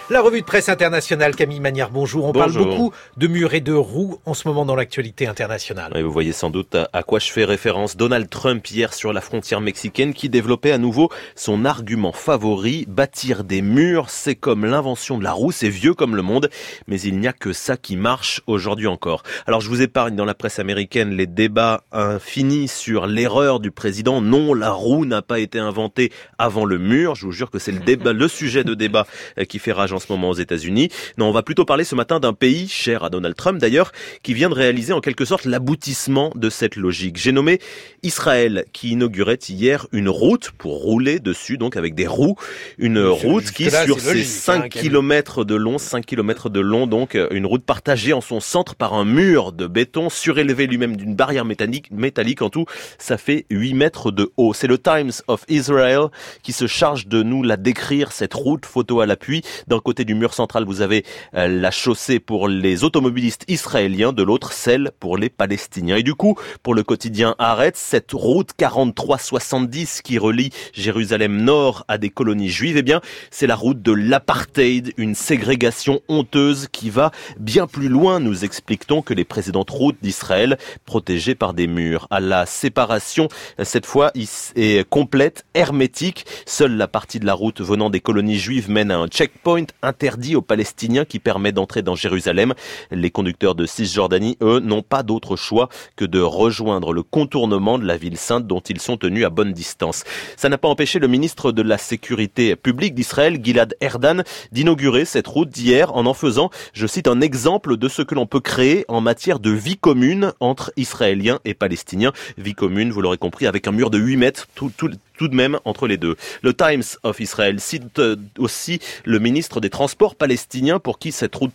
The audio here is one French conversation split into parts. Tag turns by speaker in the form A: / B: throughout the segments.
A: La revue de presse internationale, Camille Magnard, bonjour. On parle beaucoup de murs et de roues en ce moment dans l'actualité internationale.
B: Et vous voyez sans doute à quoi je fais référence. Donald Trump hier sur la frontière mexicaine qui développait à nouveau son argument favori, bâtir des murs, c'est comme l'invention de la roue, c'est vieux comme le monde, mais il n'y a que ça qui marche aujourd'hui encore. Alors je vous épargne dans la presse américaine les débats infinis sur l'erreur du président. Non, la roue n'a pas été inventée avant le mur. Je vous jure que c'est le sujet de débat qui fait rage en ce moment aux États-Unis. Non, on va plutôt parler ce matin d'un pays, cher à Donald Trump d'ailleurs, qui vient de réaliser en quelque sorte l'aboutissement de cette logique. J'ai nommé Israël, qui inaugurait hier une route pour rouler dessus, donc avec des roues. Une route qui, sur ses 5 km de long, donc une route partagée en son centre par un mur de béton, surélevé lui-même d'une barrière métallique. En tout, ça fait 8 mètres de haut. C'est le Times of Israel qui se charge de nous la décrire, cette route, photo à l'appui. D'un côté du mur central, vous avez la chaussée pour les automobilistes israéliens, de l'autre, celle pour les Palestiniens. Et du coup, pour le quotidien Haaretz, cette route 4370 qui relie Jérusalem Nord à des colonies juives, eh bien, c'est la route de l'apartheid, une ségrégation honteuse qui va bien plus loin, nous explique-t-on, que les précédentes routes d'Israël protégées par des murs. À la séparation, cette fois, est complète, hermétique. Seule la partie de la route venant des colonies juives mène à un checkpoint interdit aux Palestiniens qui permet d'entrer dans Jérusalem. Les conducteurs de Cisjordanie, eux, n'ont pas d'autre choix que de rejoindre le contournement de la ville sainte dont ils sont tenus à bonne distance. Ça n'a pas empêché le ministre de la Sécurité publique d'Israël, Gilad Erdan, d'inaugurer cette route d'hier en faisant, je cite, un exemple de ce que l'on peut créer en matière de vie commune entre Israéliens et Palestiniens. Vie commune, vous l'aurez compris, avec un mur de 8 mètres, tout de même entre les deux. Le Times of Israel cite aussi le ministre des Transports palestinien pour qui cette route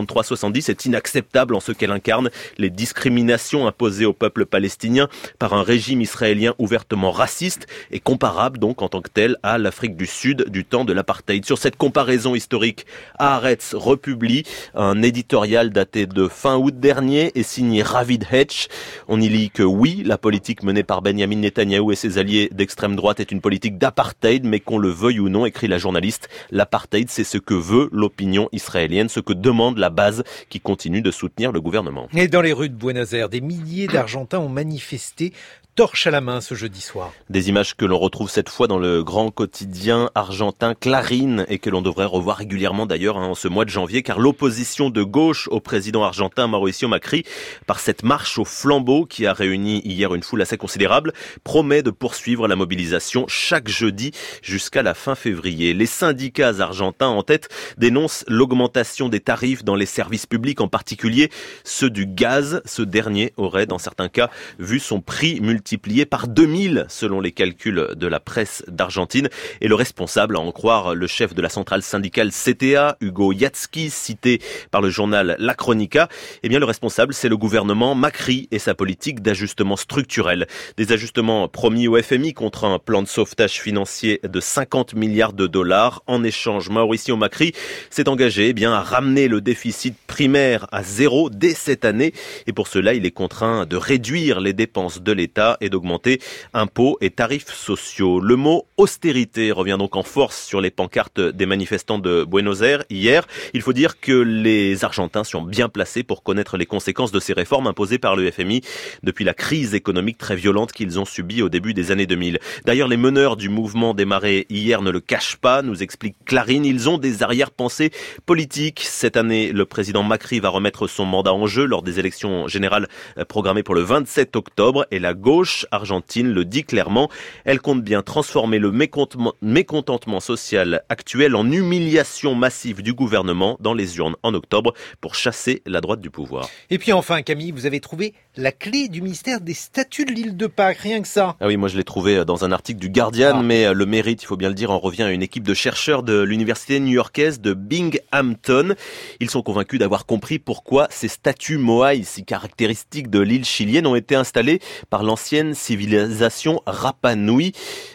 B: 4370 est inacceptable en ce qu'elle incarne les discriminations imposées au peuple palestinien par un régime israélien ouvertement raciste et comparable donc en tant que tel à l'Afrique du Sud du temps de l'apartheid. Sur cette comparaison historique, Haaretz republie un éditorial daté de fin août dernier et signé Ravid Hetch. On y lit que oui, la politique menée par Benjamin Netanyahou et ses alliés d'extrême droite est une politique d'apartheid, mais qu'on le veuille ou non, écrit la journaliste, l'apartheid, c'est ce que veut l'opinion israélienne, ce que demande la base qui continue de soutenir le gouvernement.
A: Et dans les rues de Buenos Aires, des milliers d'Argentins ont manifesté torche à la main ce jeudi soir.
B: Des images que l'on retrouve cette fois dans le grand quotidien argentin Clarín et que l'on devrait revoir régulièrement d'ailleurs en ce mois de janvier, car l'opposition de gauche au président argentin Mauricio Macri, par cette marche au flambeau qui a réuni hier une foule assez considérable, promet de poursuivre la mobilisation chaque jeudi jusqu'à la fin février. Les syndicats argentins en tête dénoncent l'augmentation des tarifs dans les services publics, en particulier ceux du gaz. Ce dernier aurait dans certains cas vu son prix multiplié par 2000 selon les calculs de la presse d'Argentine. Et le responsable, à en croire le chef de la centrale syndicale CTA, Hugo Yatski, cité par le journal La Crónica, eh bien le responsable, c'est le gouvernement Macri et sa politique d'ajustement structurel. Des ajustements promis au FMI contre un plan de sauvetage financier de 50 milliards de dollars. En échange, Mauricio Macri s'est engagé à ramener le déficit primaire à zéro dès cette année. Et pour cela, il est contraint de réduire les dépenses de l'État et d'augmenter impôts et tarifs sociaux. Le mot austérité revient donc en force sur les pancartes des manifestants de Buenos Aires hier. Il faut dire que les Argentins sont bien placés pour connaître les conséquences de ces réformes imposées par le FMI depuis la crise économique très violente qu'ils ont subie au début des années 2000. D'ailleurs, les meneurs du mouvement démarré hier ne le cachent pas, nous explique Clarín. Ils ont des arrière-pensées politiques. Cette année, le président Macri va remettre son mandat en jeu lors des élections générales programmées pour le 27 octobre et la gauche argentine le dit clairement, elle compte bien transformer le mécontentement social actuel en humiliation massive du gouvernement dans les urnes en octobre pour chasser la droite du pouvoir.
A: Et puis enfin, Camille, vous avez trouvé la clé du mystère des statues de l'île de Pâques, rien que ça.
B: Ah oui, moi je l'ai trouvé dans un article du Guardian, mais le mérite, il faut bien le dire, en revient à une équipe de chercheurs de l'université new-yorkaise de Binghamton. Ils sont convaincus d'avoir compris pourquoi ces statues moaïs si caractéristiques de l'île chilienne ont été installées par l'ancienne civilisation Rapa Nui.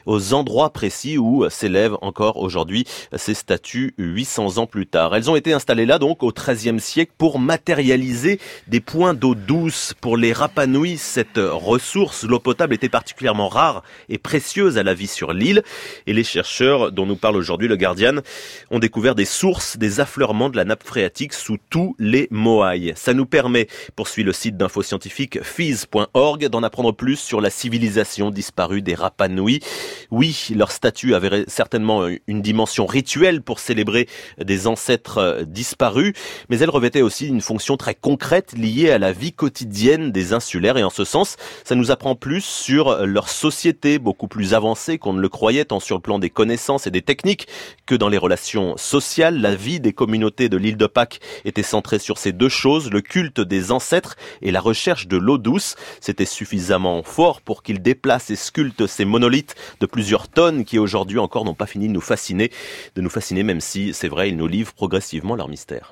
B: aux endroits précis où s'élèvent encore aujourd'hui ces statues 800 ans plus tard. Elles ont été installées là donc au XIIIe siècle pour matérialiser des points d'eau douce. Pour les Rapa Nui, cette ressource, l'eau potable, était particulièrement rare et précieuse à la vie sur l'île. Et les chercheurs dont nous parle aujourd'hui le Guardian ont découvert des sources, des affleurements de la nappe phréatique sous tous les moaïs. Ça nous permet, poursuit le site d'info scientifique phys.org, d'en apprendre plus sur la civilisation disparue des Rapa Nui. Oui, leur statue avait certainement une dimension rituelle pour célébrer des ancêtres disparus, mais elle revêtait aussi une fonction très concrète liée à la vie quotidienne des insulaires. Et en ce sens, ça nous apprend plus sur leur société, beaucoup plus avancée qu'on ne le croyait, tant sur le plan des connaissances et des techniques que dans les relations sociales. La vie des communautés de l'île de Pâques était centrée sur ces deux choses, le culte des ancêtres et la recherche de l'eau douce. C'était suffisamment fort pour qu'ils déplacent et sculptent ces monolithes de plusieurs tonnes qui aujourd'hui encore n'ont pas fini de nous fasciner, même si, c'est vrai, ils nous livrent progressivement leur mystère.